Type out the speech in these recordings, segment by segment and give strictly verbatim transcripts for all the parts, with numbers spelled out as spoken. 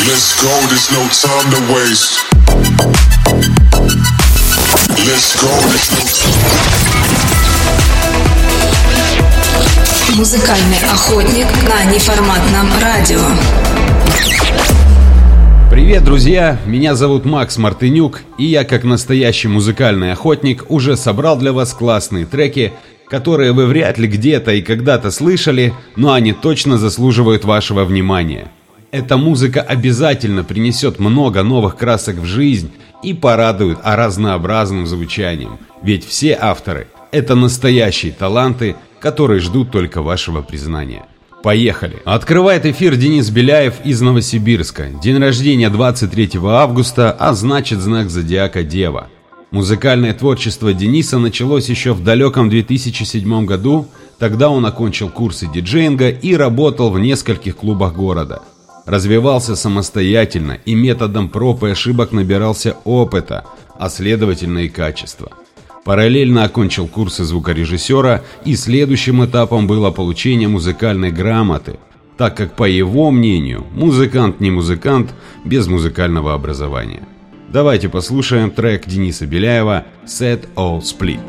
Let's go, there's no time to waste. Let's go, there's no time. Музыкальный охотник на неформатном радио. Привет, друзья! Меня зовут Макс Мартынюк, и я, как настоящий музыкальный охотник, уже собрал для вас классные треки, которые вы вряд ли где-то и когда-то слышали, но они точно заслуживают вашего внимания. Эта музыка обязательно принесет много новых красок в жизнь и порадует разнообразным звучанием, ведь все авторы – это настоящие таланты, которые ждут только вашего признания. Поехали! Открывает эфир Денис Беляев из Новосибирска. День рождения двадцать третьего августа, а значит знак зодиака Дева. Музыкальное творчество Дениса началось еще в далеком две тысячи седьмом году. Тогда он окончил курсы диджеинга и работал в нескольких клубах города. Развивался самостоятельно и методом проб и ошибок набирался опыта, а следовательно и качества. Параллельно окончил курсы звукорежиссера, и следующим этапом было получение музыкальной грамоты, так как, по его мнению, музыкант не музыкант без музыкального образования. Давайте послушаем трек Дениса Беляева «Set All Split».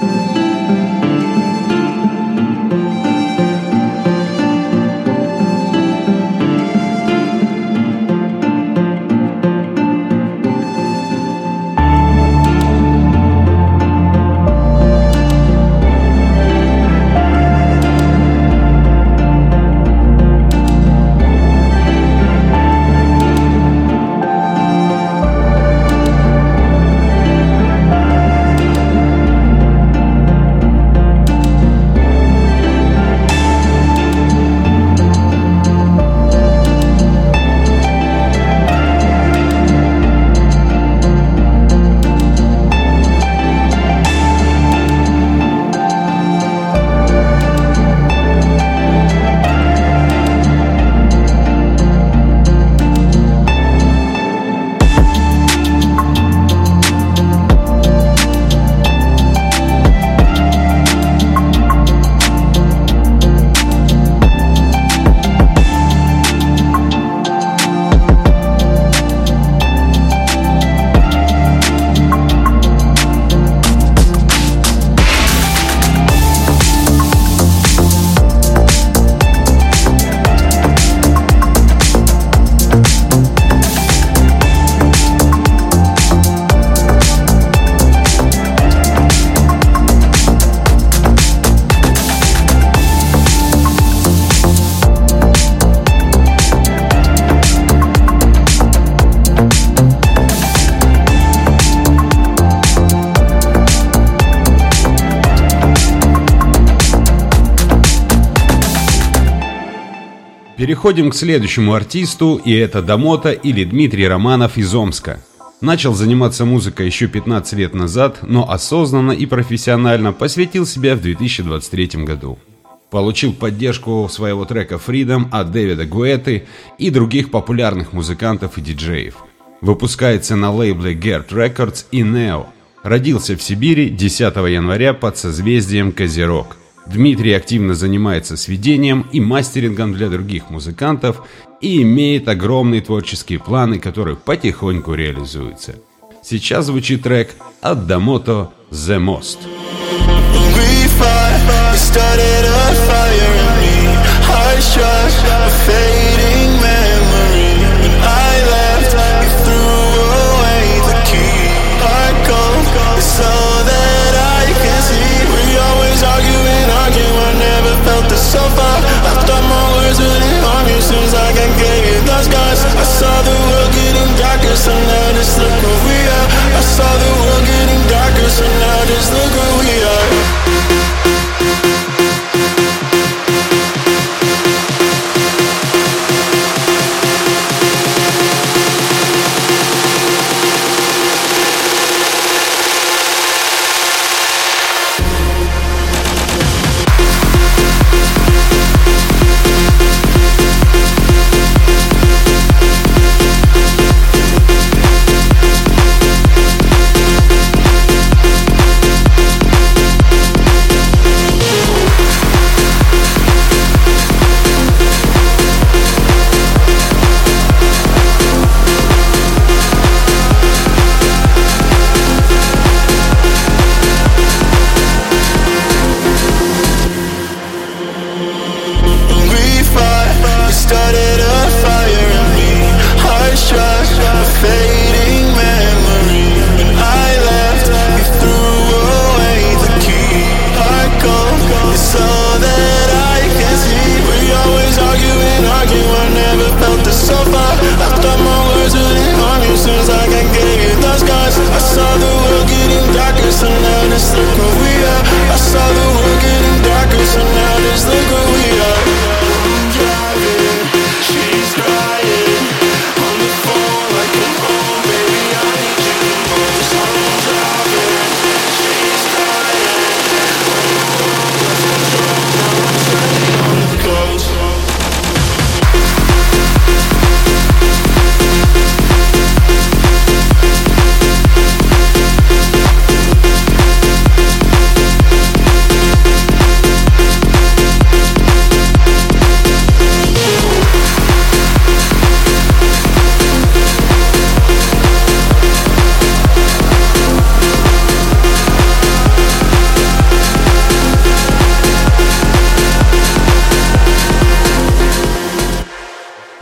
Переходим к следующему артисту, и это Дамото или Дмитрий Романов из Омска. Начал заниматься музыкой еще пятнадцать лет назад, но осознанно и профессионально посвятил себя в две тысячи двадцать третьем году. Получил поддержку своего трека Freedom от Дэвида Гуэтты и других популярных музыкантов и диджеев. Выпускается на лейбле Gert Records и Neo. Родился в Сибири десятого января под созвездием Козерог. Дмитрий активно занимается сведением и мастерингом для других музыкантов и имеет огромные творческие планы, которые потихоньку реализуются. Сейчас звучит трек от Дамото «The Most». So far, I thought my words wouldn't harm you since I can give you those scars. I saw the world getting darker, so now just look where we are. I saw the world getting darker, so now just look where we are.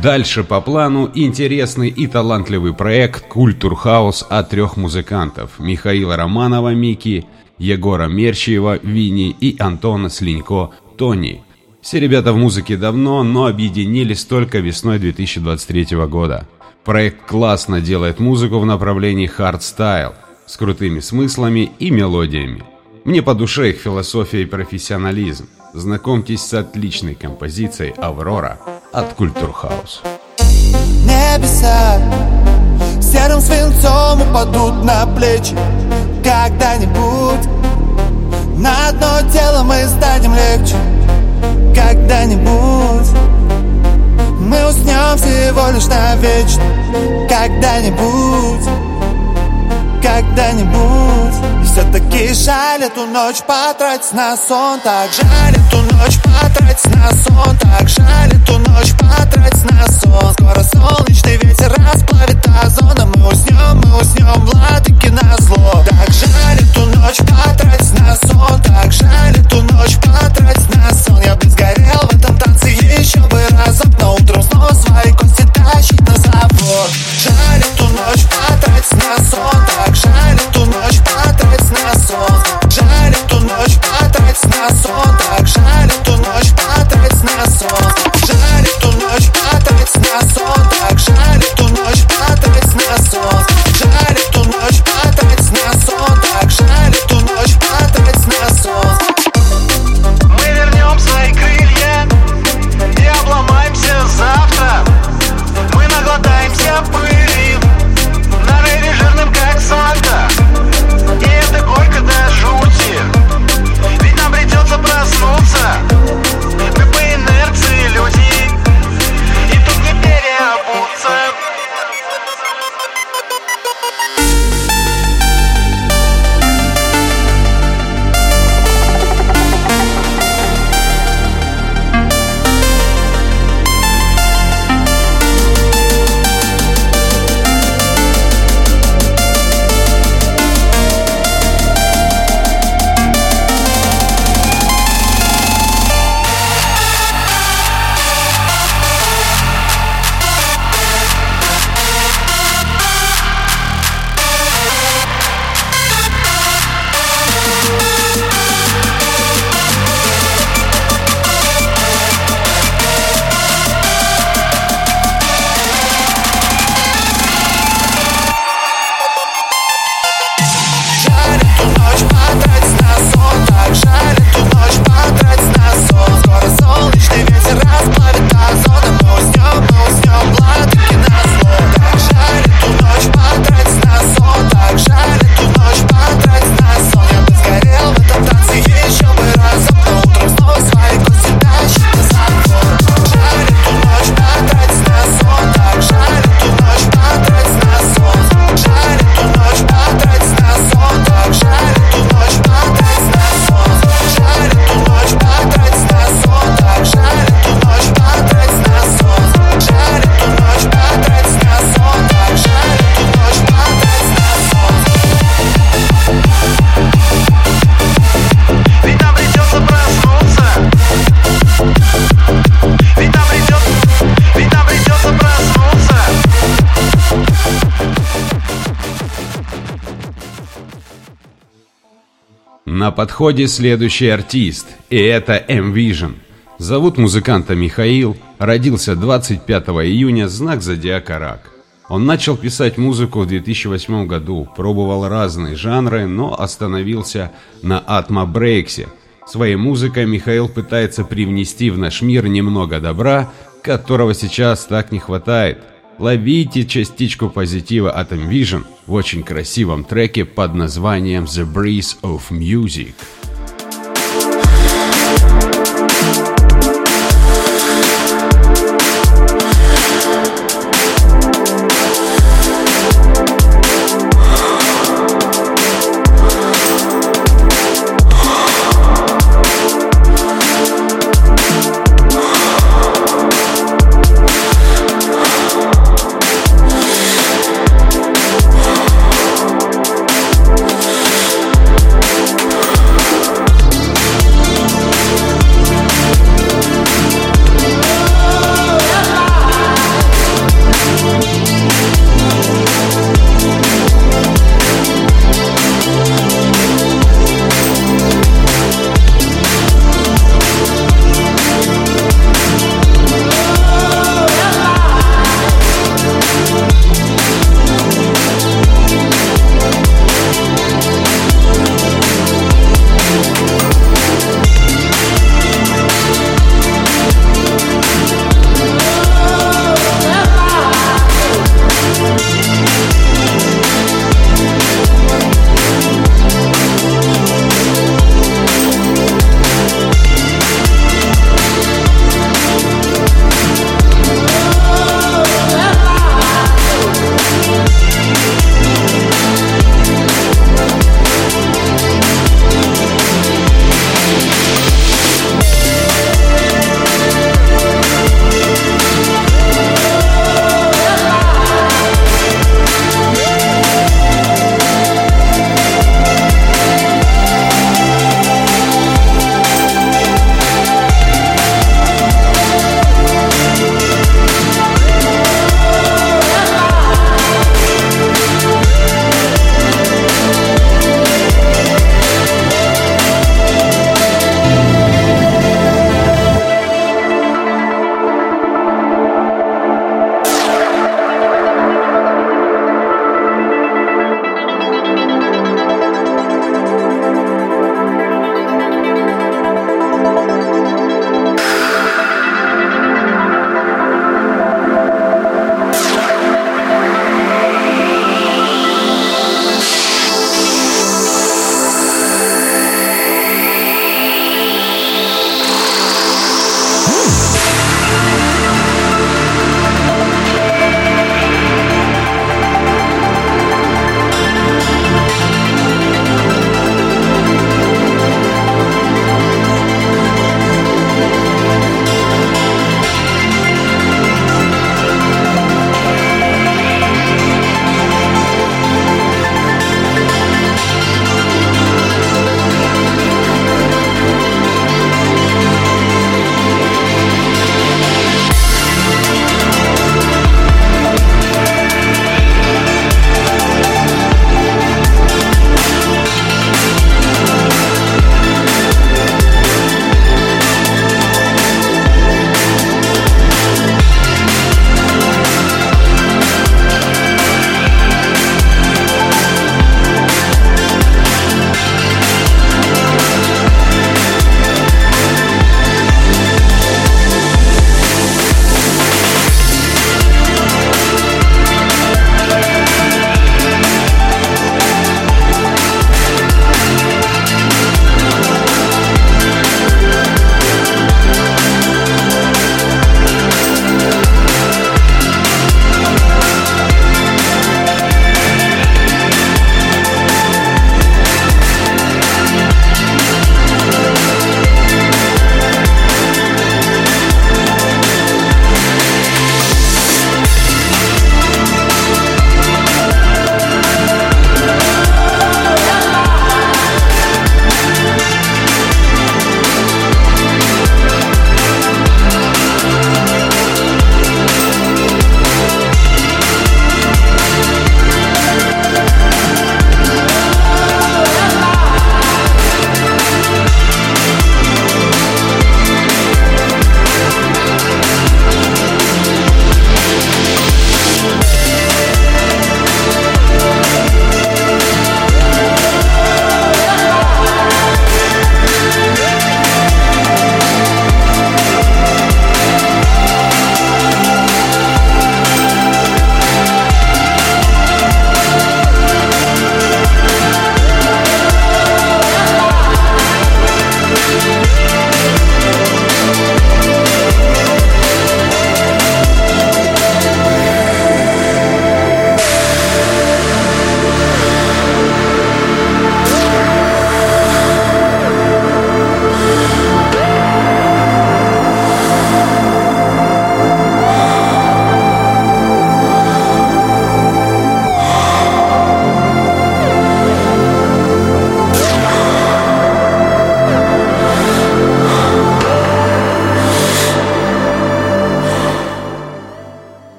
Дальше по плану интересный и талантливый проект «Культур Хаус» от трех музыкантов: Михаила Романова Мики, Егора Мерчиева Вини и Антона Слинько Тони. Все ребята в музыке давно, но объединились только весной две тысячи двадцать третьего года. Проект классно делает музыку в направлении хардстайл с крутыми смыслами и мелодиями. Мне по душе их философия и профессионализм. Знакомьтесь с отличной композицией «Аврора» от Культур Хаус. Небеса серым свинцом упадут на плечи. Когда-нибудь на одно тело мы станем легче. Когда-нибудь мы уснем всего лишь навечно. Когда-нибудь, когда-нибудь. И все-таки жаль эту ночь потратить на сон. Так жаль эту ночь потратить на сон. Так жаль эту ночь потратить на сон. Скоро солнечный ветер расплавит озон, а мы уснем, мы уснем, владыки назло. Так жаль эту ночь потратить на сон. Так жаль эту ночь потратить на сон. Я бы сгорел в этом танце еще бы разок, но утром снова свои кости тащить на забор. Жаль эту ночь потратить на сон. Так жаль эту ночь потратить на сон. Жаль эту ночь потратить на сон. Так жаль эту ночь потратить на сон. Жаль эту ночь потратить на сон. Так жаль эту ночь потратить на сон. Жаль эту ночь потратить на сон. Так жаль эту ночь потратить на сон. Мы вернем свои крылья и обломаемся завтра. Мы наглотаемся пыли на рейве жирным как Санта. И это горько до жути, ведь нам придется проснуться. Мы по инерции люди, и тут не переобуться. На подходе следующий артист, и это M-Vision. Зовут музыканта Михаил, родился двадцать пятого июня, знак зодиака Рак. Он начал писать музыку в две тысячи восьмом году, пробовал разные жанры, но остановился на атмо-брейксе. Своей музыкой Михаил пытается привнести в наш мир немного добра, которого сейчас так не хватает. Ловите частичку позитива от M-Vision в очень красивом треке под названием The Breeze of Music.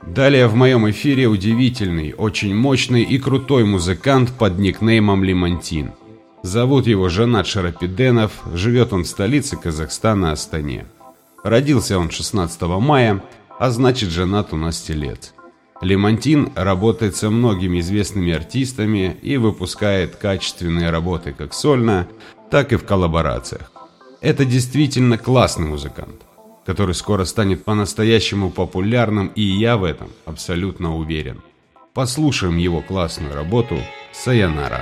Далее в моем эфире удивительный, очень мощный и крутой музыкант под никнеймом Лимонтин. Зовут его Жанат Шарапиденов, живет он в столице Казахстана, Астане. Родился он шестнадцатого мая, а значит Жанат у нас телец. Лимонтин работает со многими известными артистами и выпускает качественные работы как сольно, так и в коллаборациях. Это действительно классный музыкант, который скоро станет по-настоящему популярным, и я в этом абсолютно уверен. Послушаем его классную работу «Сайонара».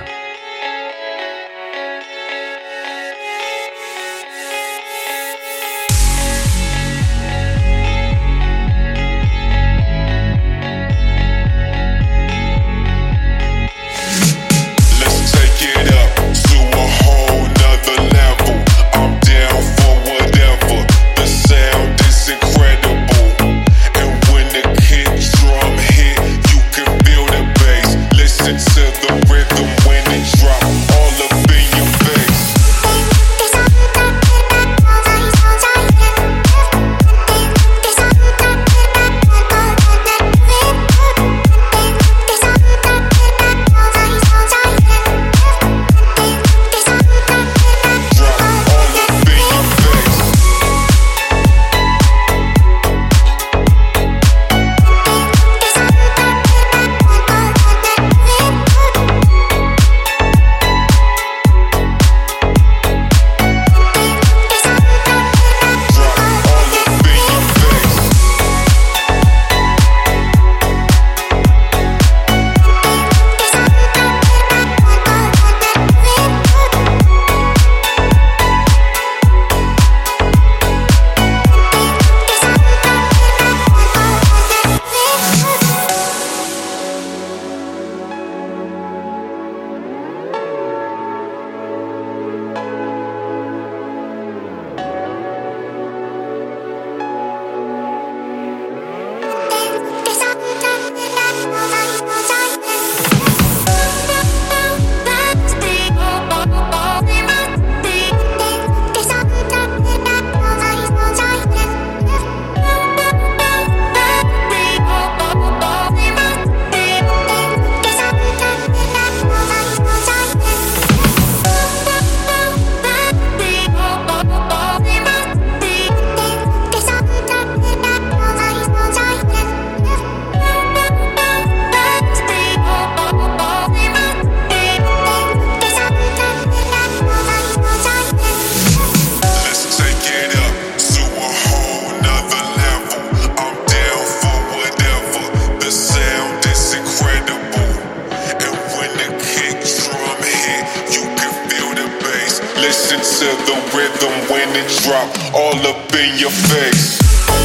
Listen to the rhythm when it drop all up in your face.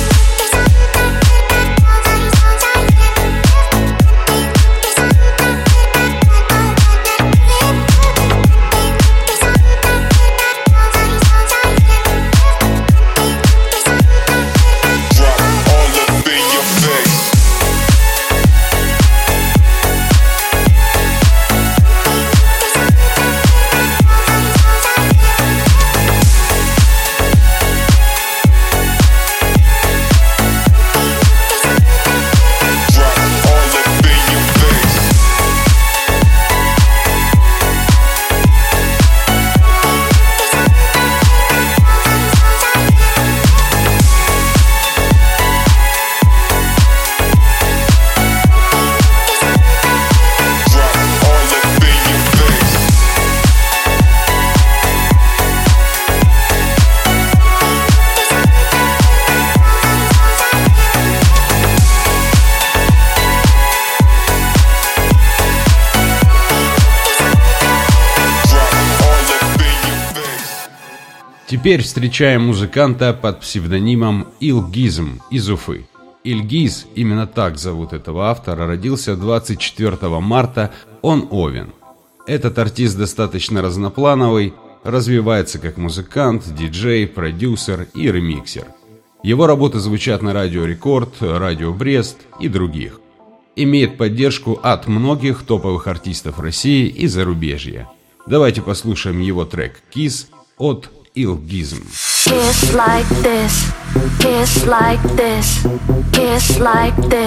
Теперь встречаем музыканта под псевдонимом Илгизм из Уфы. Ильгиз, именно так зовут этого автора, родился двадцать четвёртого марта, он овен. Этот артист достаточно разноплановый, развивается как музыкант, диджей, продюсер и ремиксер. Его работы звучат на Радио Рекорд, Радио Брест и других. Имеет поддержку от многих топовых артистов России и зарубежья. Давайте послушаем его трек «Kiss» от Илгизм. Kiss like this, kiss like this, kiss like this,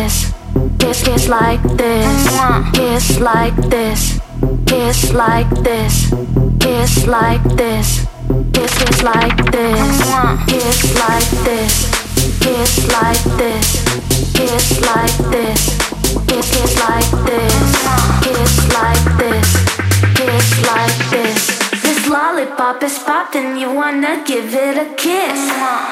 Kiss, kiss like this. Kiss like this. Kiss like this. Kiss like this. Kiss, kiss like this. Kiss like this. Kiss like this. Kiss like this. Kiss, kiss like this. Kiss like this. Kiss like this. This lollipop is popping. You wanna give it a kiss?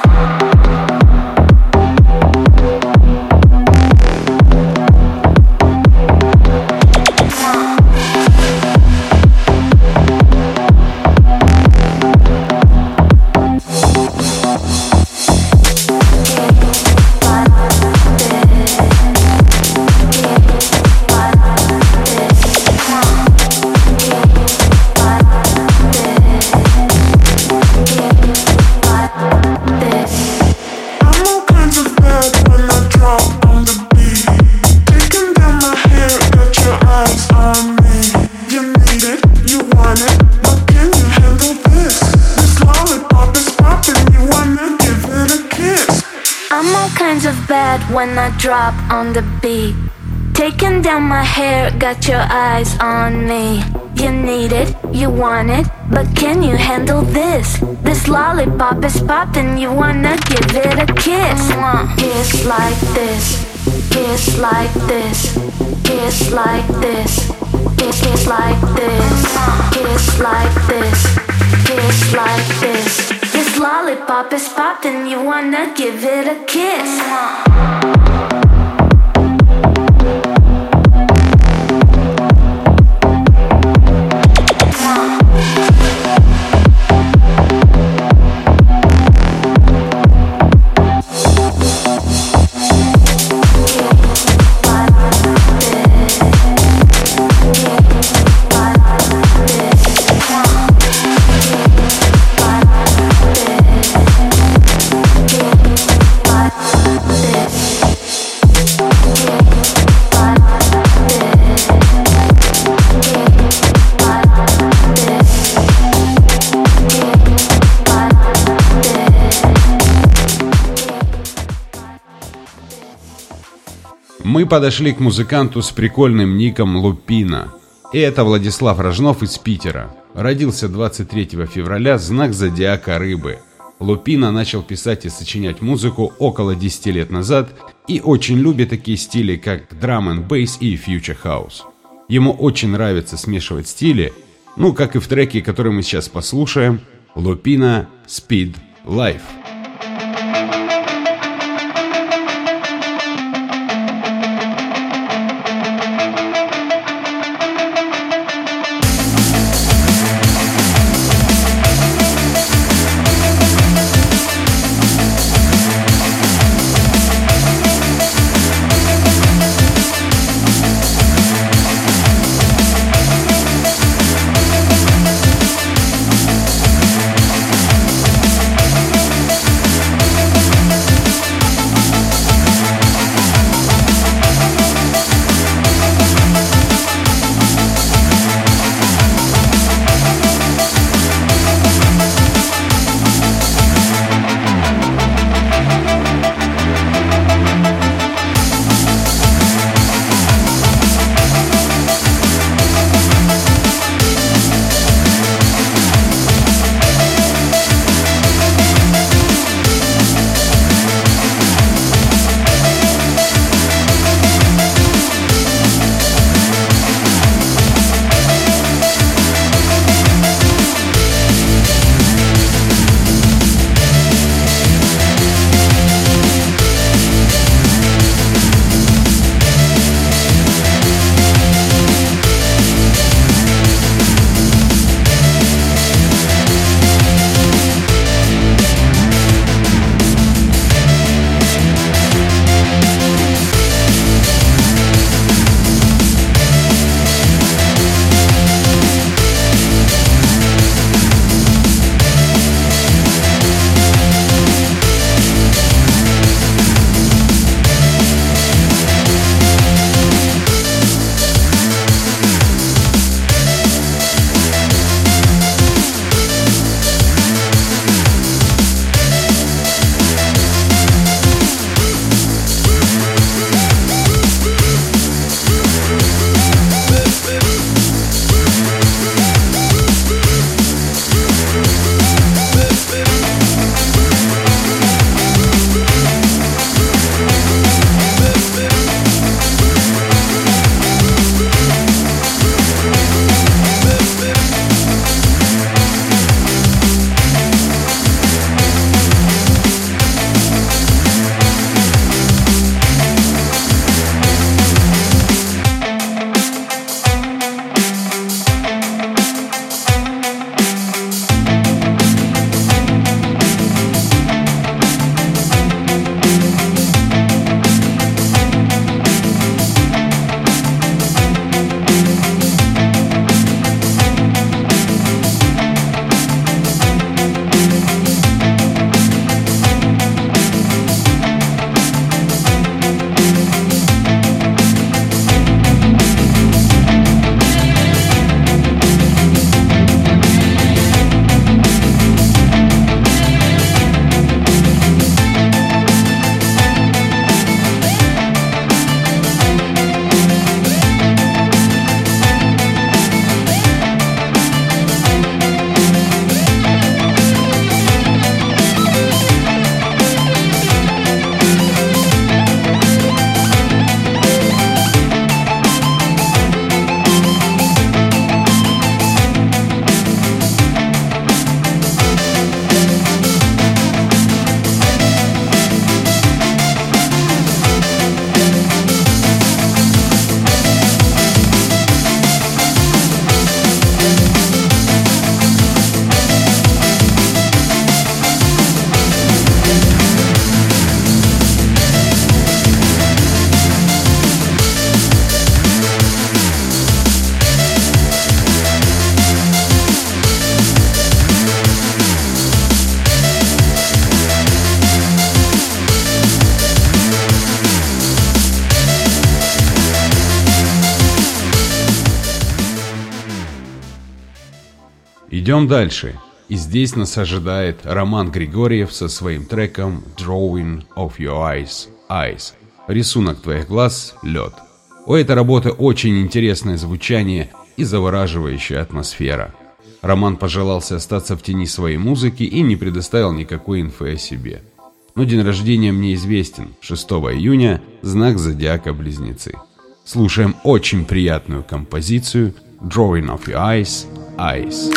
When I drop on the beat, taking down my hair, got your eyes on me. You need it, you want it, but can you handle this? This lollipop is popping, you wanna give it a kiss. Kiss like this, kiss like this, kiss like this, kiss, kiss like this, kiss like this, kiss like this. This lollipop is popping, you wanna give it a kiss. Мы подошли к музыканту с прикольным ником Лупина. И это Владислав Рожнов из Питера. Родился двадцать третьего февраля, знак зодиака Рыбы. Лупина начал писать и сочинять музыку около десяти лет назад и очень любит такие стили, как драм энд бейс и фьючер хаус. Ему очень нравится смешивать стили, ну как и в треке, который мы сейчас послушаем, Лупина Speed Life. Идем дальше. И здесь нас ожидает Роман Григорьев со своим треком Drawing of Your Eyes, Eyes. Рисунок твоих глаз, лед. У этой работы очень интересное звучание и завораживающая атмосфера. Роман пожелался остаться в тени своей музыки и не предоставил никакой инфы о себе. Но день рождения мне известен, шестого июня, знак зодиака Близнецы. Слушаем очень приятную композицию Drawing of Your Eyes, Eyes.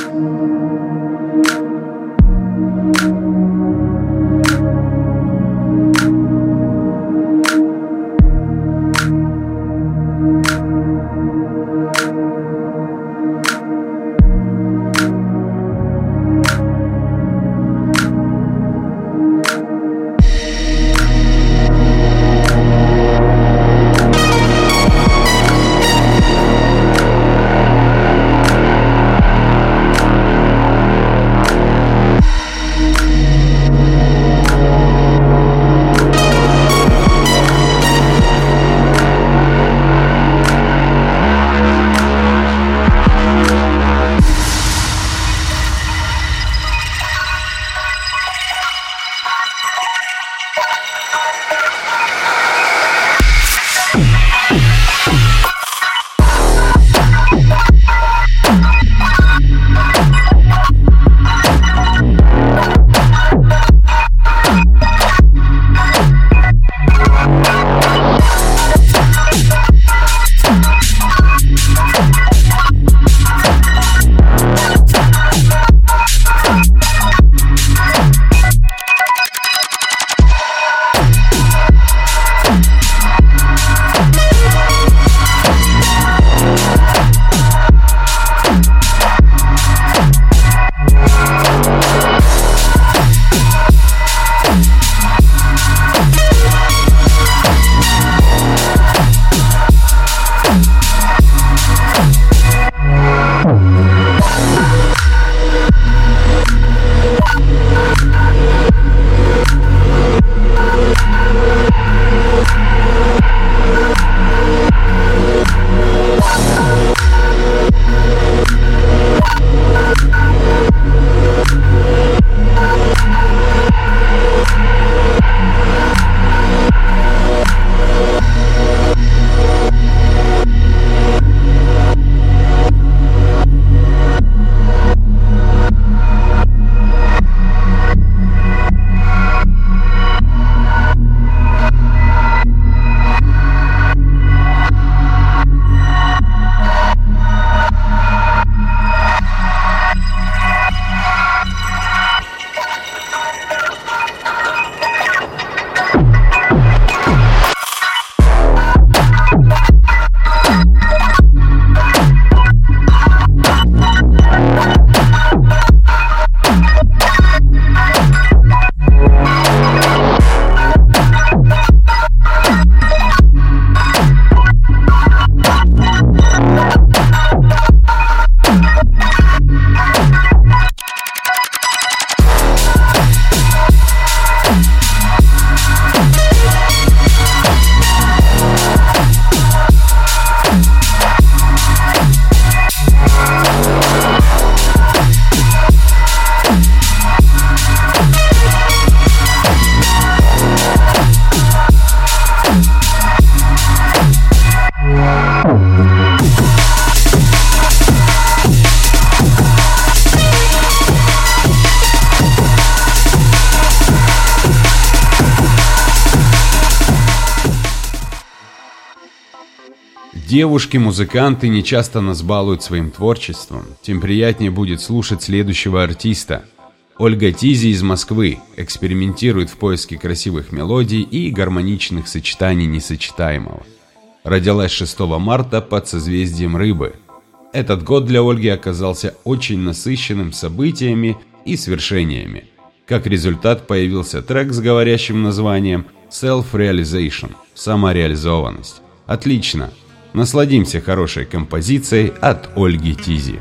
Девушки-музыканты не часто нас балуют своим творчеством, тем приятнее будет слушать следующего артиста. Ольга Тизи из Москвы экспериментирует в поиске красивых мелодий и гармоничных сочетаний несочетаемого. Родилась шестого марта под созвездием Рыбы. Этот год для Ольги оказался очень насыщенным событиями и свершениями. Как результат появился трек с говорящим названием Self-Realization – самореализованность. Отлично! Насладимся хорошей композицией от Ольги Тизи.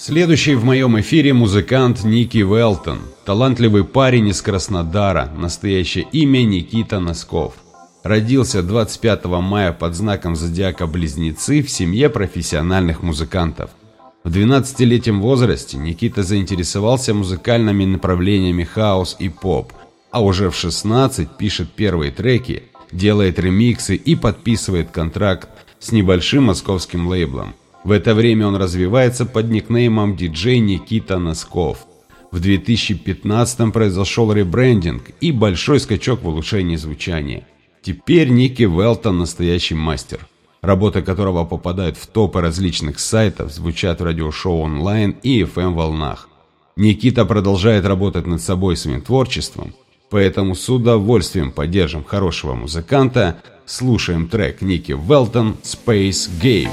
Следующий в моем эфире музыкант Ники Велтон, талантливый парень из Краснодара, настоящее имя Никита Носков. Родился двадцать пятого мая под знаком зодиака Близнецы в семье профессиональных музыкантов. В двенадцатилетнем возрасте Никита заинтересовался музыкальными направлениями хаус и поп, а уже в шестнадцать пишет первые треки, делает ремиксы и подписывает контракт с небольшим московским лейблом. В это время он развивается под никнеймом диджей Никита Носков. В две тысячи пятнадцатом произошел ребрендинг и большой скачок в улучшении звучания. Теперь Ники Велтон настоящий мастер, работы которого попадают в топы различных сайтов, звучат в радиошоу онлайн и эф эм-волнах. Никита продолжает работать над собой своим творчеством, поэтому с удовольствием поддержим хорошего музыканта. Слушаем трек Ники Велтон «Space Game».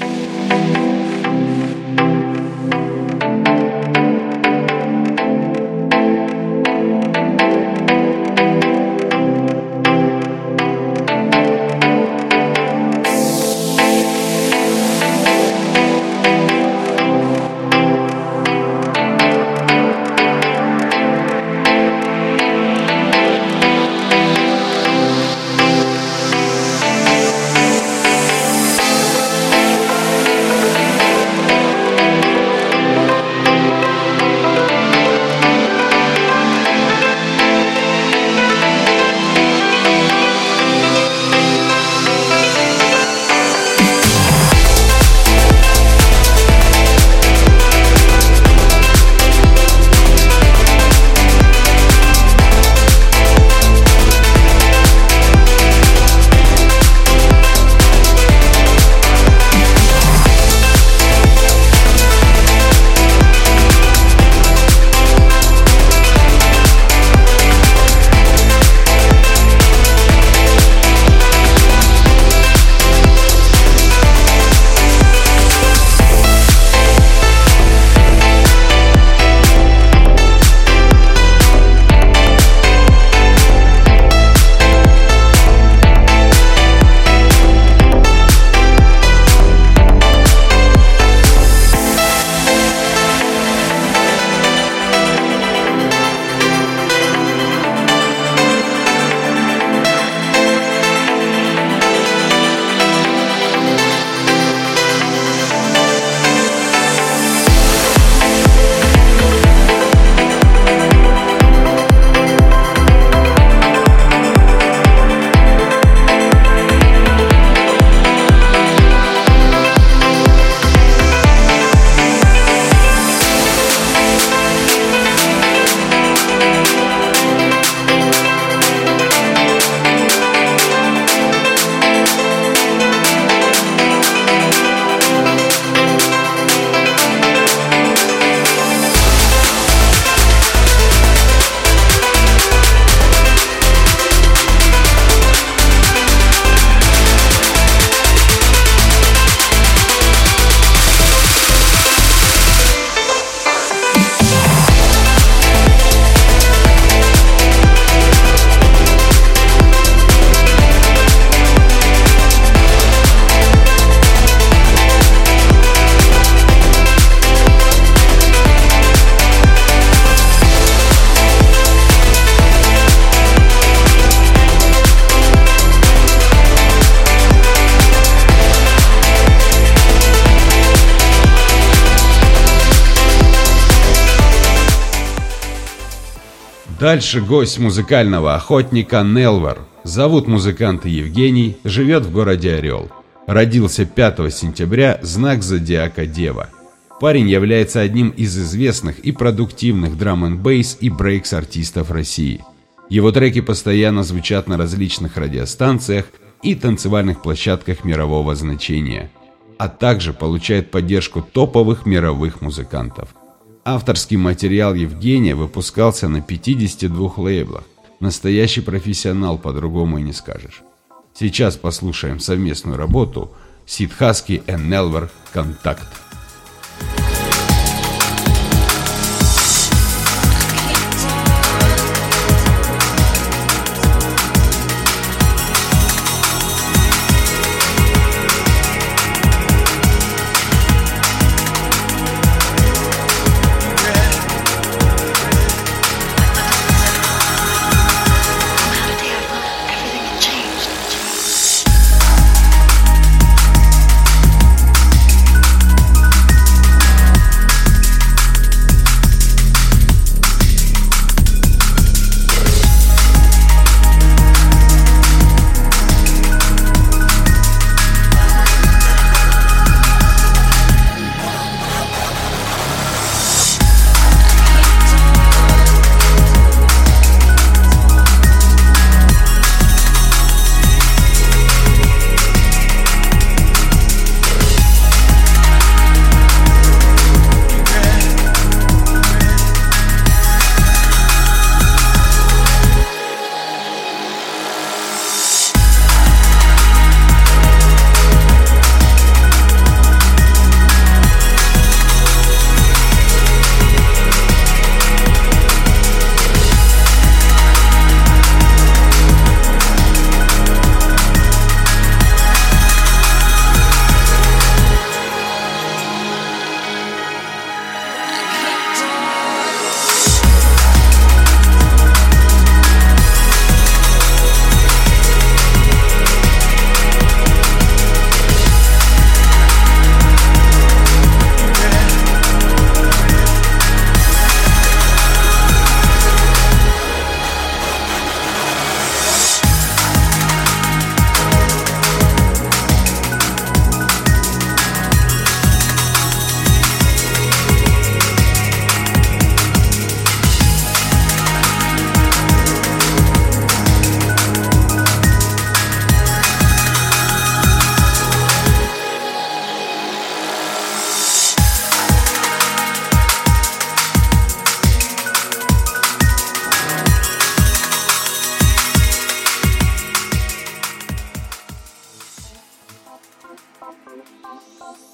Дальше гость музыкального охотника Нелвар. Зовут музыканта Евгений, живет в городе Орел. Родился пятого сентября, знак зодиака Дева. Парень является одним из известных и продуктивных драм-н-бейс и брейкс-артистов России. Его треки постоянно звучат на различных радиостанциях и танцевальных площадках мирового значения, а также получает поддержку топовых мировых музыкантов. Авторский материал Евгения выпускался на пятидесяти двух лейблах. Настоящий профессионал, по-другому и не скажешь. Сейчас послушаем совместную работу Sid Husky и Nelver «Контакт».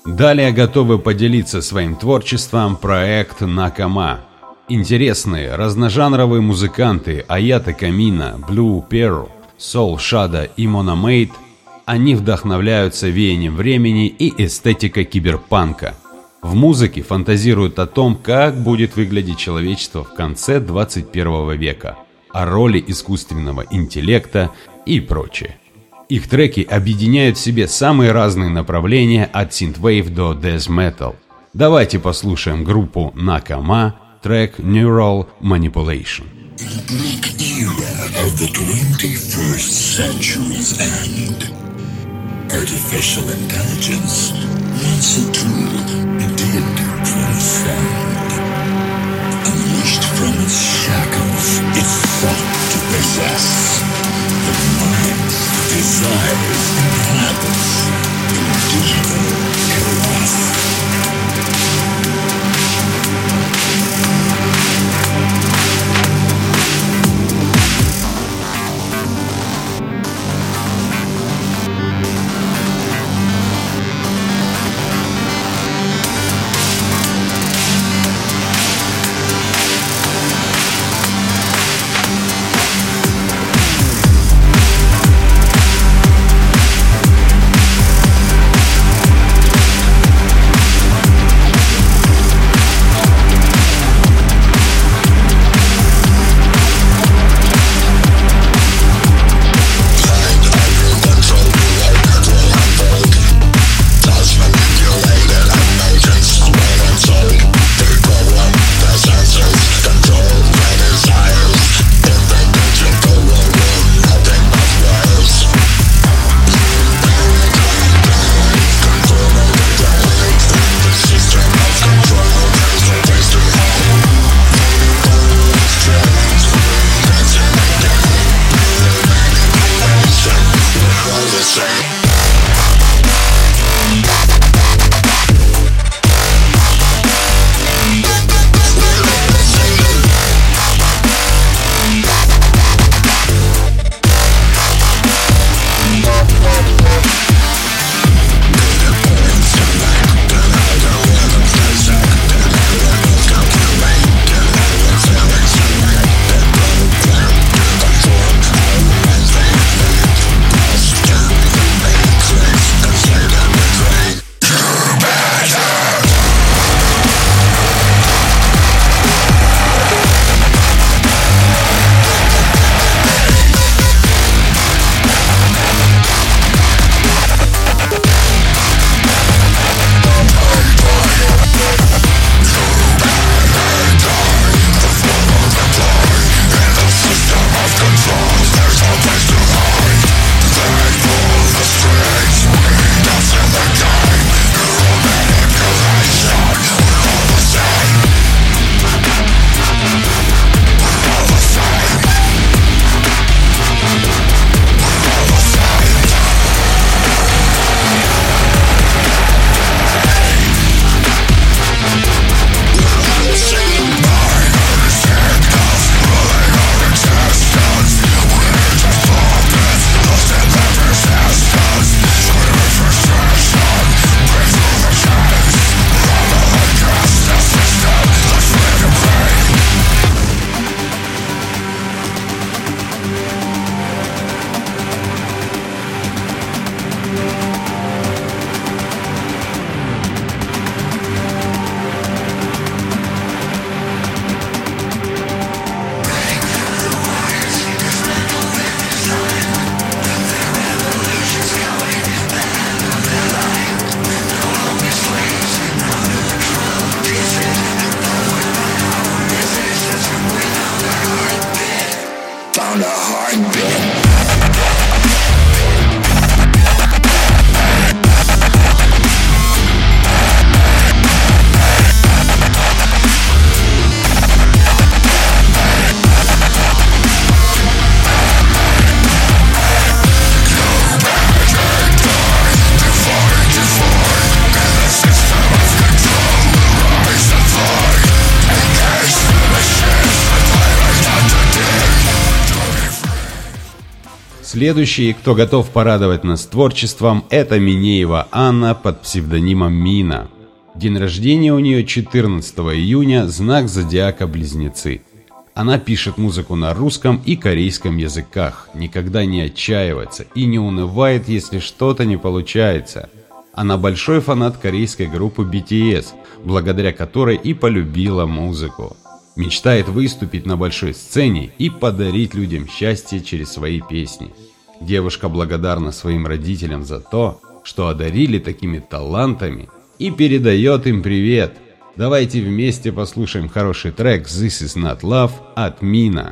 Далее готовы поделиться своим творчеством проект Накама. Интересные разножанровые музыканты Аята Камина, Blue Pearl, Soul Shada и Monomate, они вдохновляются веянием времени и эстетикой киберпанка. В музыке фантазируют о том, как будет выглядеть человечество в конце двадцать первого века, о роли искусственного интеллекта и прочее. Их треки объединяют в себе самые разные направления от синтвейв до death metal. Давайте послушаем группу Накама, трек Neural Manipulation. Artificial intelligence, once a tool, did transcend. Unleashed from its shackles, it sought to possess the minds, desires, and habits in digital chaos. Следующий, кто готов порадовать нас творчеством, это Минеева Анна под псевдонимом Мина. День рождения у нее четырнадцатого июня, знак зодиака Близнецы. Она пишет музыку на русском и корейском языках, никогда не отчаивается и не унывает, если что-то не получается. Она большой фанат корейской группы би ти эс, благодаря которой и полюбила музыку. Мечтает выступить на большой сцене и подарить людям счастье через свои песни. Девушка благодарна своим родителям за то, что одарили такими талантами, и передает им привет. Давайте вместе послушаем хороший трек «This is not love» от Мина.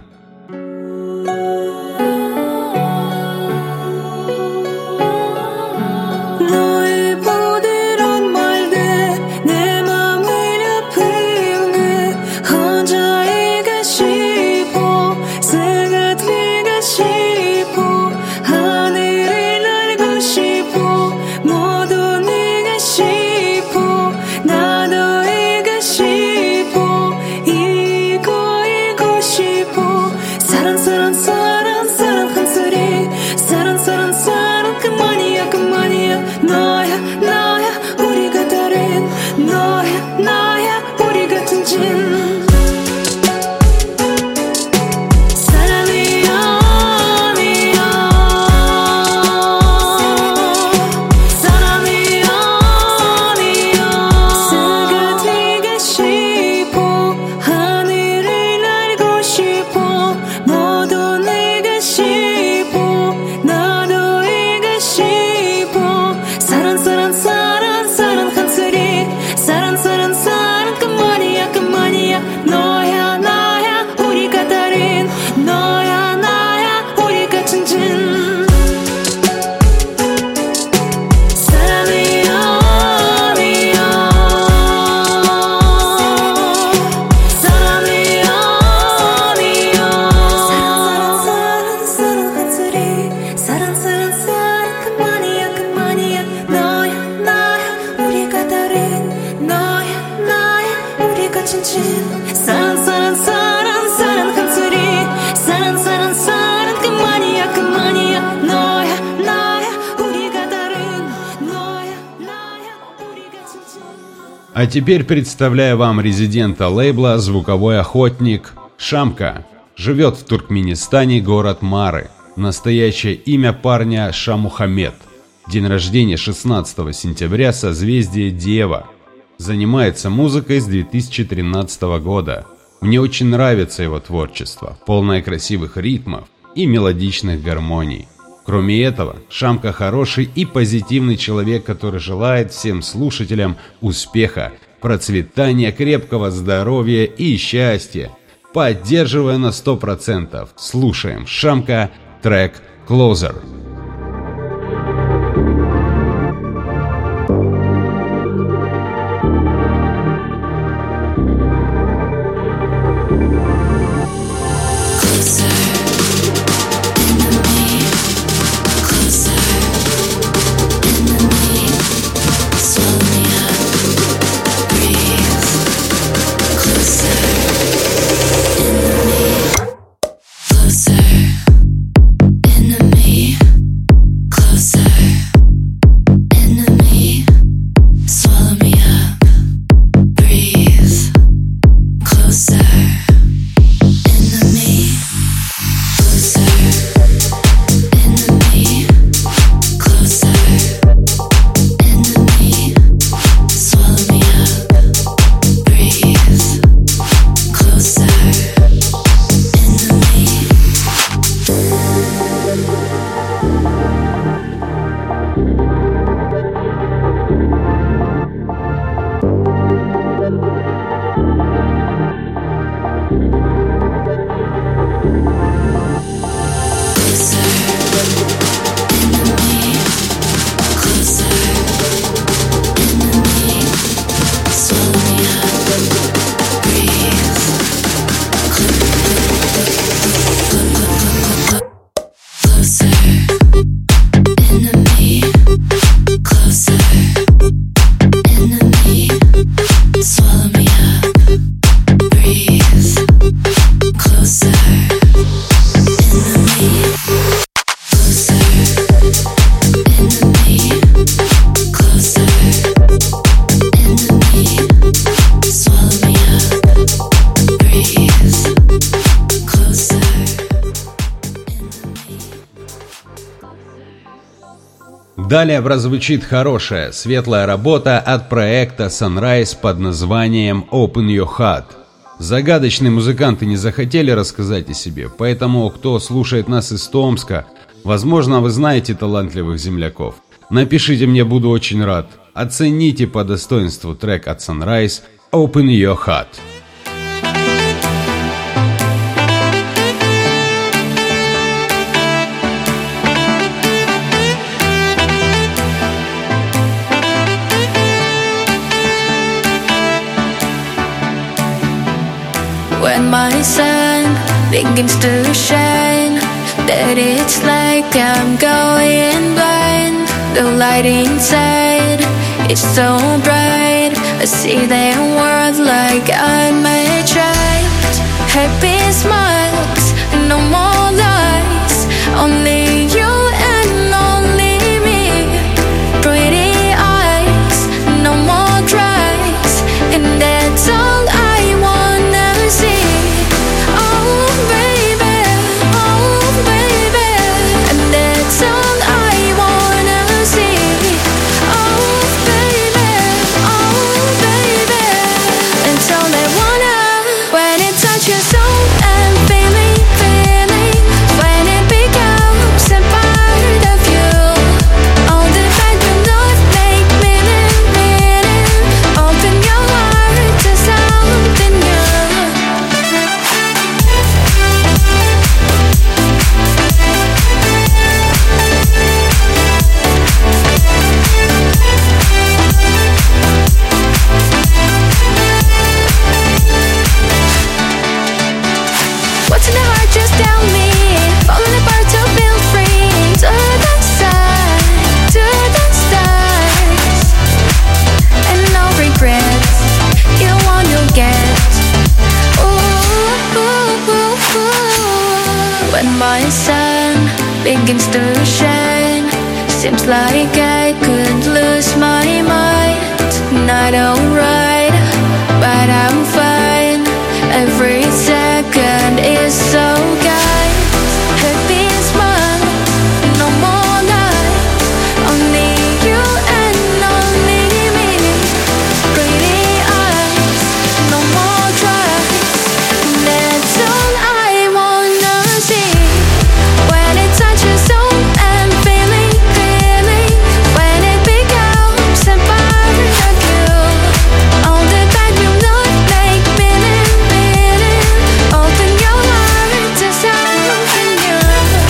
А теперь представляю вам резидента лейбла «Звуковой охотник» Шамка. Живет в Туркменистане, город Мары. Настоящее имя парня Шамухамед. День рождения шестнадцатого сентября, созвездие Дева. Занимается музыкой с две тысячи тринадцатого года. Мне очень нравится его творчество, полное красивых ритмов и мелодичных гармоний. Кроме этого, Шамка хороший и позитивный человек, который желает всем слушателям успеха, процветания, крепкого здоровья и счастья. Поддерживая на сто процентов. Слушаем Шамка, трек «Closer». Closer, enemy. Далее прозвучит хорошая, светлая работа от проекта Sunrise под названием Open Your Heart. Загадочные музыканты не захотели рассказать о себе, поэтому кто слушает нас из Томска, возможно, вы знаете талантливых земляков. Напишите мне, буду очень рад. Оцените по достоинству трек от Sunrise Open Your Heart. When my sun begins to shine, that it's like I'm going blind. The light inside is so bright, I see the world like I'm a child. Happy smiles, no more lies, only you and only me. Pretty eyes, no more cries, and that's all I wanna see. Oh baby, oh baby, and that's all I wanna see. Oh baby, oh baby, that's all I wanna. When it touches soul and feeling, feeling, when it becomes a part of you, all the fact will not make meaning, meaning. Open your heart to something new. What's in the heart, just tell me. Falling apart to feel free. To the side, to the stars, and no regrets. You want, you'll get. Ooh, ooh, ooh, ooh. When my sun begins to shine, seems like I could lose my mind. Not alright, but I'm fine. Every second is so kind. Happy smile, no more lies, only you and only me. Pretty eyes, no more tries, that's all I wanna see. When it touches soul and feeling, feeling, when it becomes a part of you, all the back will not make meaning, meaning. Open your heart to something new.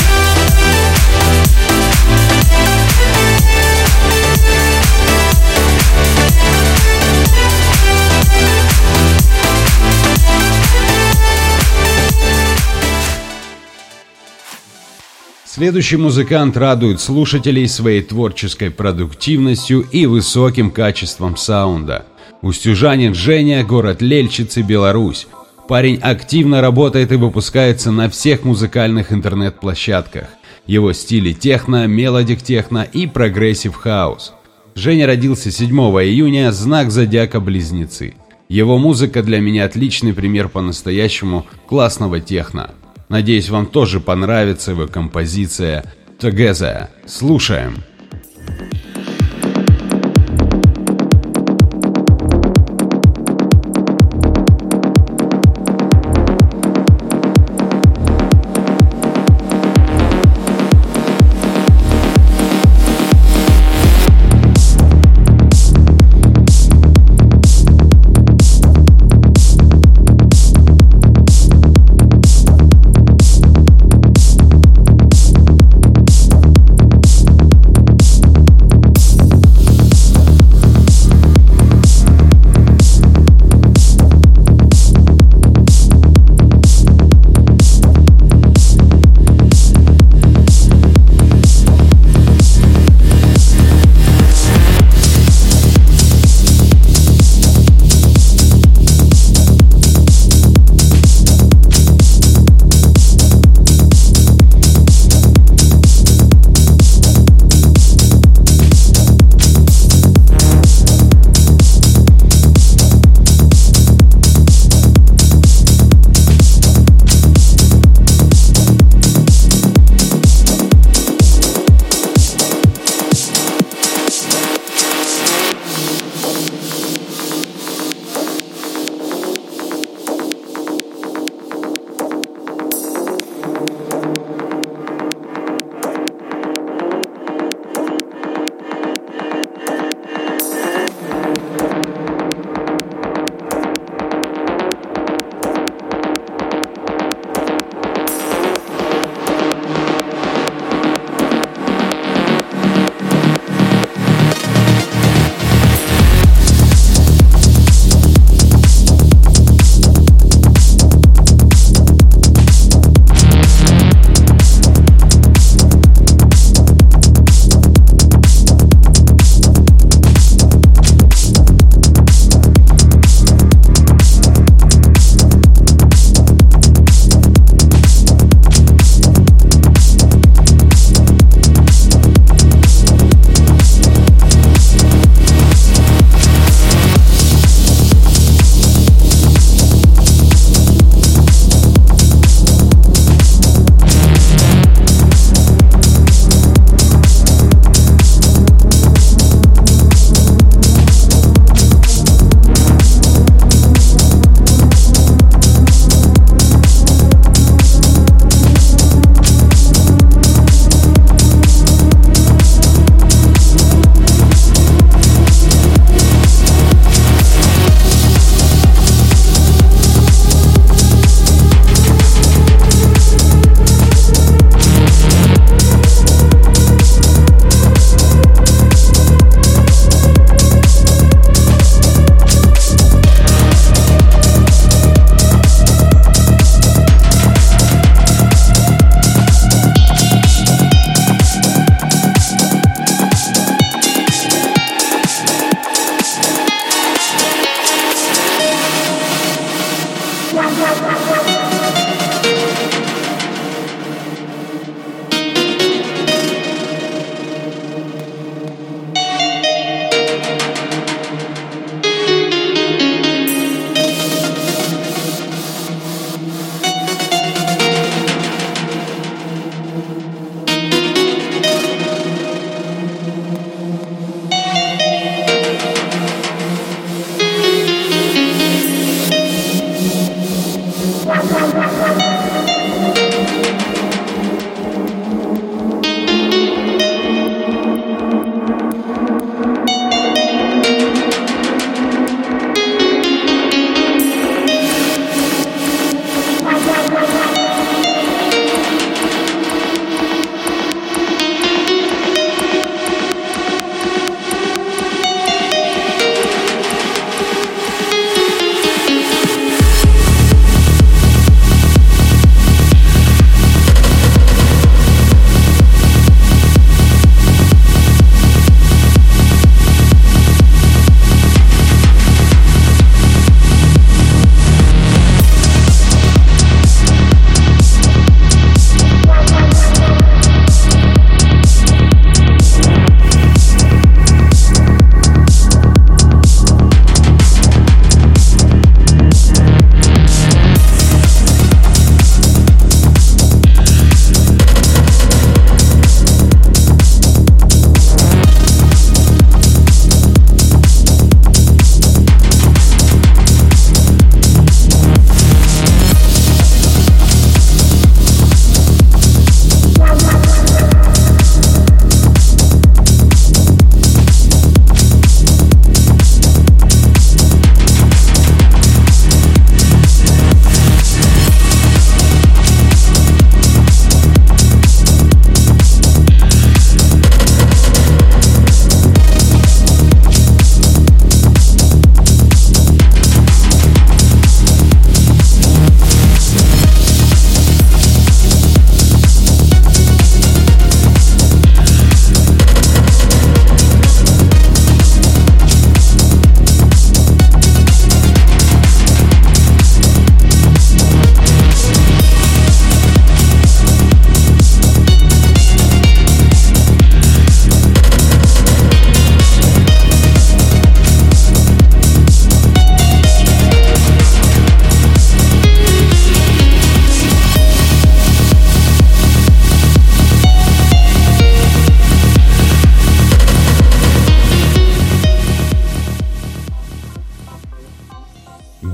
Следующий музыкант радует слушателей своей творческой продуктивностью и высоким качеством саунда. Устюжанин Женя, город Лельчицы, Беларусь. Парень активно работает и выпускается на всех музыкальных интернет-площадках. Его стили техно, мелодик техно и прогрессив хаус. Женя родился седьмого июня, знак зодиака Близнецы. Его музыка для меня отличный пример по-настоящему классного техно. Надеюсь, вам тоже понравится его композиция «Together». Слушаем.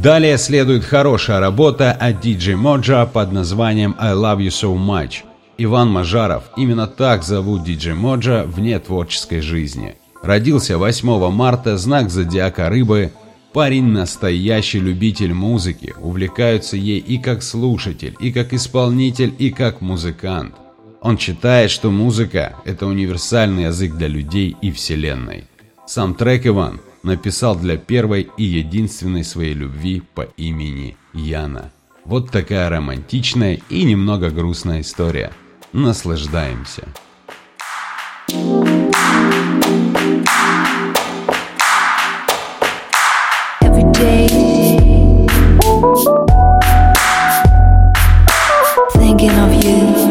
Далее следует хорошая работа от диджей Моджа под названием I Love You So Much. Иван Мажаров, именно так зовут диджей Моджа вне творческой жизни. Родился восьмого марта, знак зодиака Рыбы. Парень настоящий любитель музыки, увлекается ей и как слушатель, и как исполнитель, и как музыкант. Он считает, что музыка – это универсальный язык для людей и вселенной. Сам трек Иван написал для первой и единственной своей любви по имени Яна. Вот такая романтичная и немного грустная история. Наслаждаемся. Thinking of you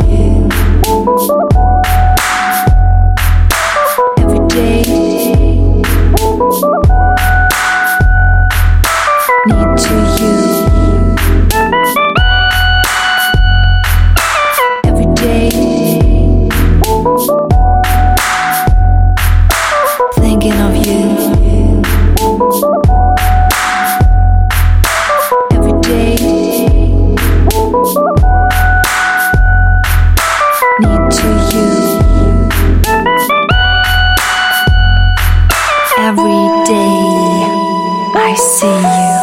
every day. Need to you every day. Thinking of you every day. Need to you every day. I see you,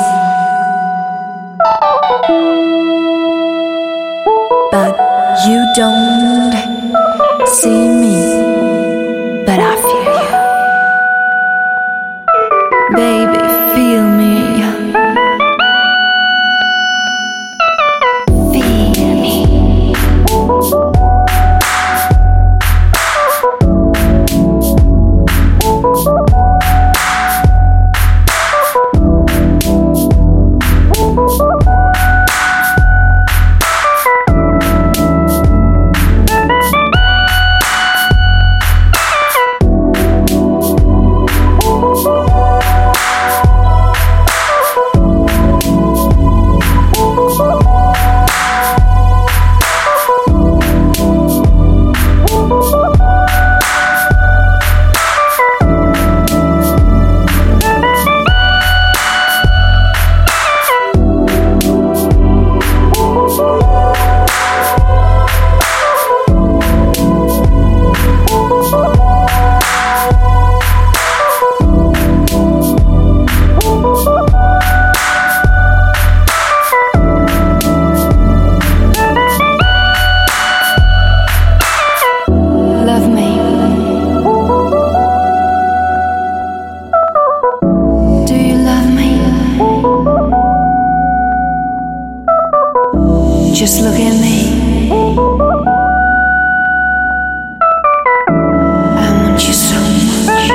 but you don't see me. But I feel you, baby. Feel me. Feel me. Just look at me. I want you so much.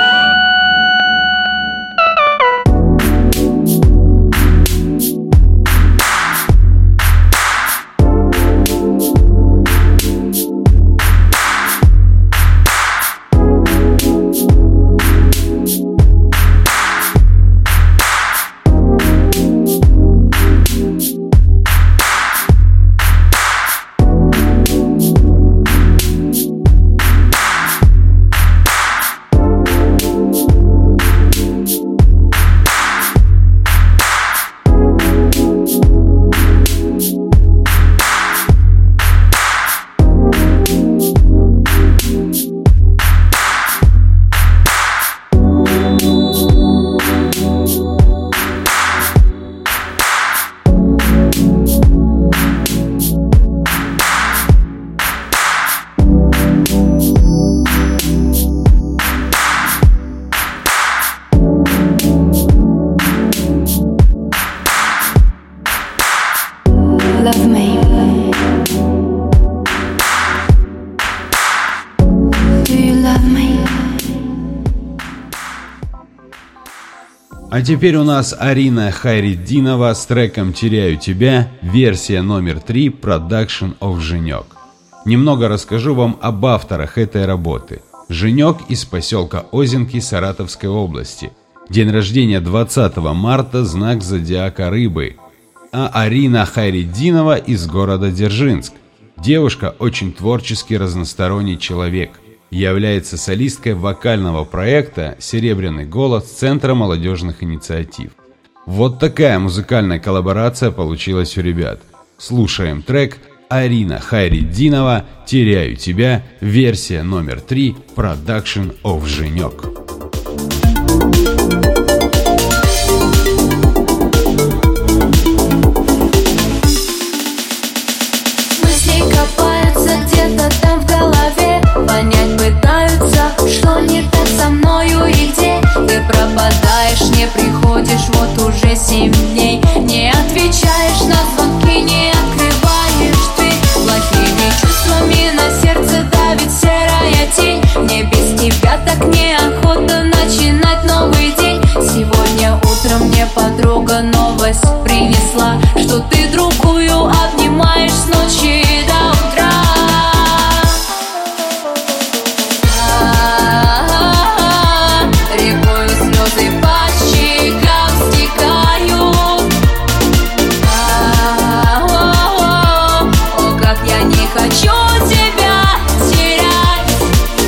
Love me. Do you love me? А теперь у нас Арина Хайретдинова с треком «Теряю тебя», версия номер три, Production of Женек. Немного расскажу вам об авторах этой работы. Женек из поселка Озенки Саратовской области. День рождения двадцатого марта, знак зодиака Рыбы. А Арина Хайретдинова из города Дзержинск. Девушка очень творческий, разносторонний человек. Является солисткой вокального проекта «Серебряный голос» Центра молодежных инициатив. Вот такая музыкальная коллаборация получилась у ребят. Слушаем трек Арина Хайретдинова «Теряю тебя», версия номер три, Production of Женек. Мысли копаются где-то там в голове, понять пытаются, что не так со мною и где. Ты пропадаешь, не приходишь, вот уже семь дней. Не отвечаешь на звонки, не открываешь дверь. Плохими чувствами на сердце давит серая тень. Мне без тебя так неохота начинать новый день. Сегодня утром мне подруга новость принесла, что ты другую обнимаешь с ночи до утра. Рекою слезы по щекам стекают. О, как я не хочу тебя терять.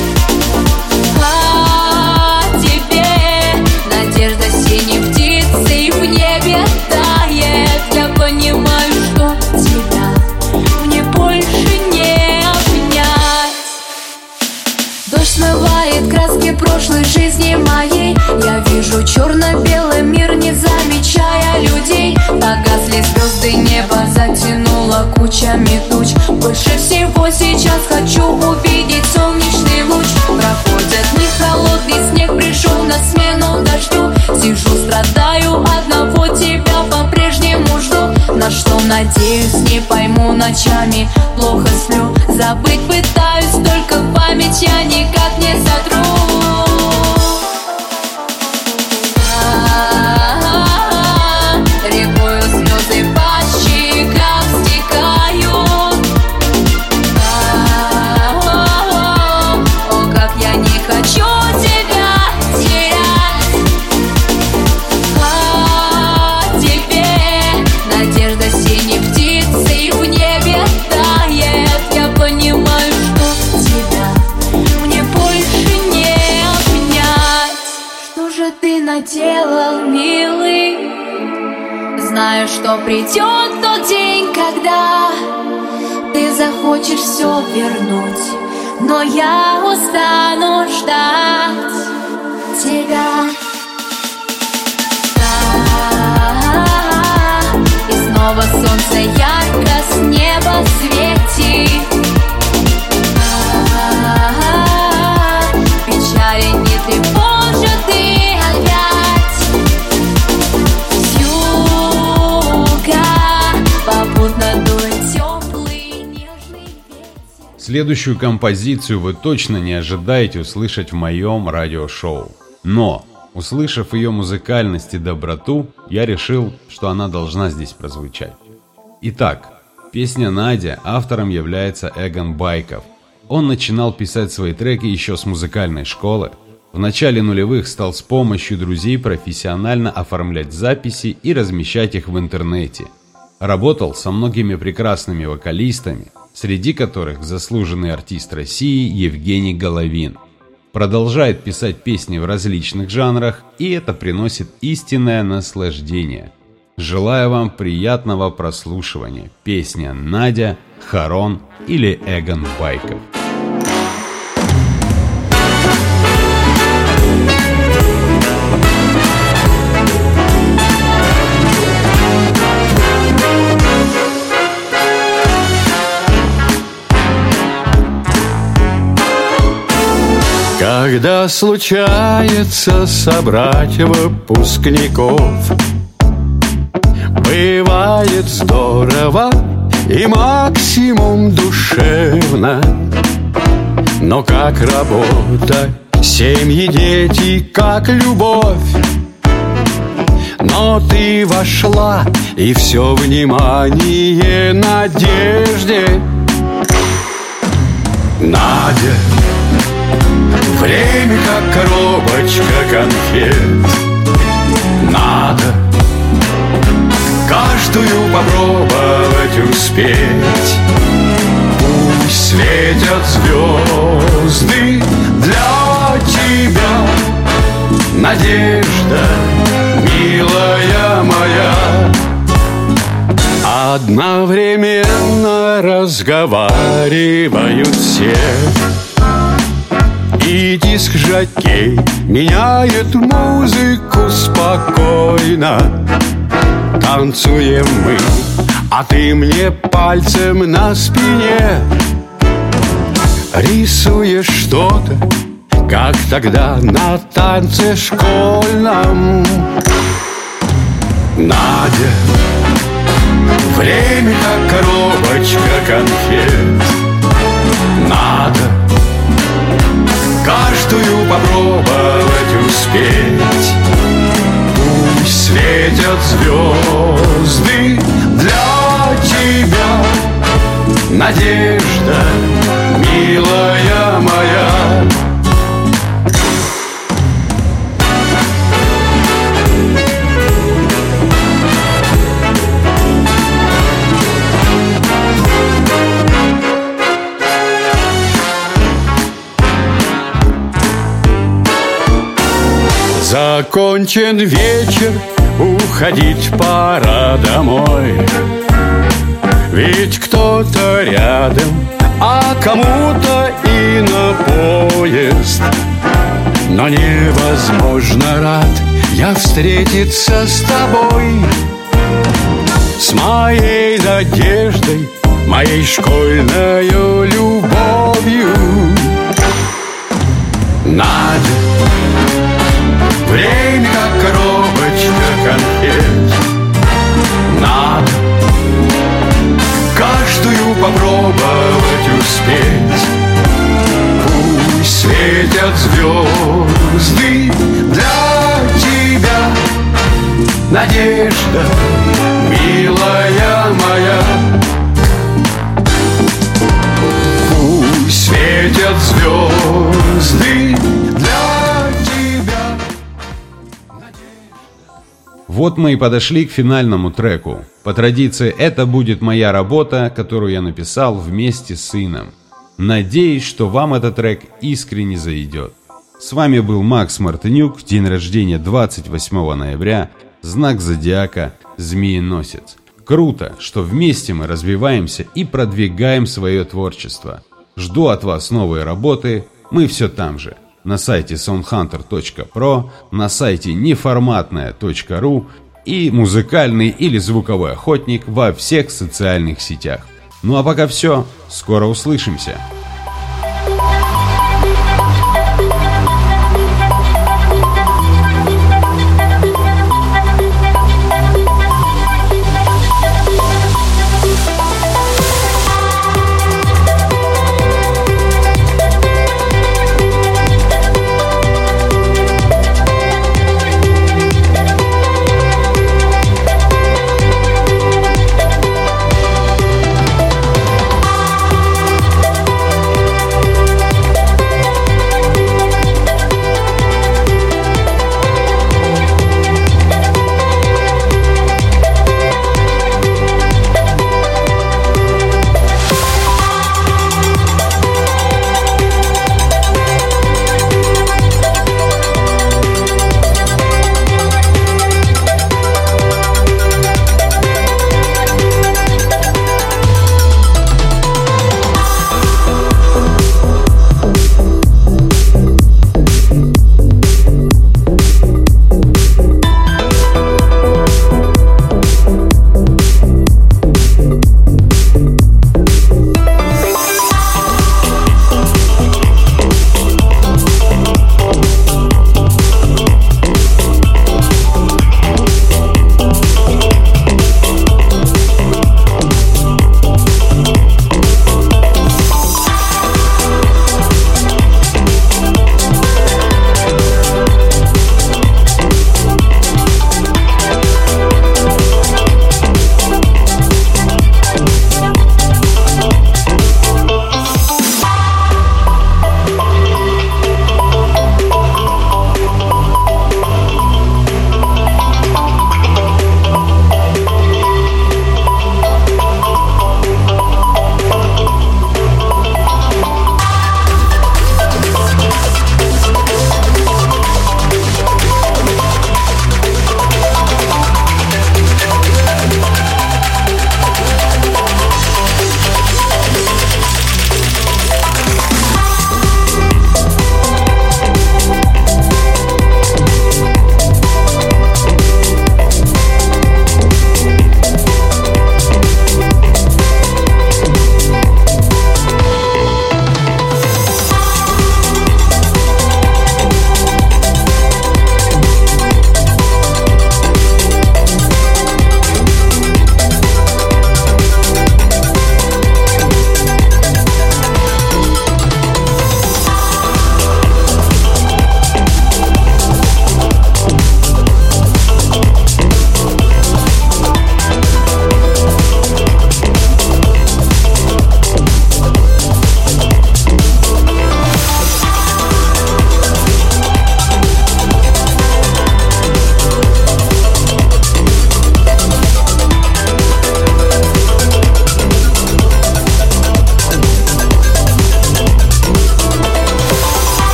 А тебе надежда синей птицей в небе тает. Я понимаю, что тебя мне больше не обнять. Дождь смывает краски прошлой жизни моей. Я вижу черно-белый мир, не замечая людей. Погасли звезды, небо затянуло кучами туч. Больше всего сейчас хочу увидеть солнечный луч. Проходят дни, холодный снег пришел на смену дождю. Сижу, страдаю, одного тебя по-прежнему жду. На что надеюсь, не пойму ночами, плохо сплю. Забыть пытаюсь, только память я никак не сотру. Рекою слезы по щекам стекают. О, как я не хочу тебя терять. А тебе надежда синей птицей в небе тает. Я понимаю, что тебя мне больше не обнять. Что же ты наделал, милый? Знаю, что придет тот день, когда ты захочешь все вернуть, но я устану ждать тебя. И снова солнце ярко с неба светит. Печали не тревожат и опять с юга попутно дует теплый нежный ветер. Следующую композицию вы точно не ожидаете услышать в моем радиошоу. Но, услышав ее музыкальность и доброту, я решил, что она должна здесь прозвучать. Итак, песня «Надя» автором является Эгон Байков. Он начинал писать свои треки еще с музыкальной школы. В начале нулевых стал с помощью друзей профессионально оформлять записи и размещать их в интернете. Работал со многими прекрасными вокалистами, среди которых заслуженный артист России Евгений Головин. Продолжает писать песни в различных жанрах, и это приносит истинное наслаждение. Желаю вам приятного прослушивания. Песня «Надя», Харон или Эгон Байков. Когда случается собрать выпускников, бывает здорово и максимум душевно. Но как работа, семьи, дети, как любовь. Но ты вошла, и все внимание Надежде. Надя, время как коробочка конфет. Надо каждую попробовать успеть. Пусть светят звезды для тебя, Надежда, милая моя. моя. Одновременно разговаривают все, и диск-жокей меняет музыку спокойно. Танцуем мы, а ты мне пальцем на спине рисуешь что-то, как тогда на танце школьном. Надя, время как коробочка конфет. Надо каждую попробовать успеть. Пусть светят звезды для тебя, надежда, милая моя. Закончен вечер, уходить пора домой. Ведь кто-то рядом, а кому-то и на поезд. Но невозможно, рад я встретиться с тобой, с моей надеждой, моей школьною любовью. Надя, время как коробочка конфет. Надо каждую попробовать успеть. Пусть светят звезды для тебя, надежда, милая моя. Пусть светят звезды для тебя. Вот мы и подошли к финальному треку. По традиции, это будет моя работа, которую я написал вместе с сыном. Надеюсь, что вам этот трек искренне зайдет. С вами был Макс Мартынюк, день рождения двадцать восьмого ноября, знак зодиака Змееносец. Круто, что вместе мы развиваемся и продвигаем свое творчество. Жду от вас новые работы, мы все там же. На сайте soundhunter точка про, на сайте неформатная точка ру и музыкальный или звуковой охотник во всех социальных сетях. Ну а пока все, скоро услышимся.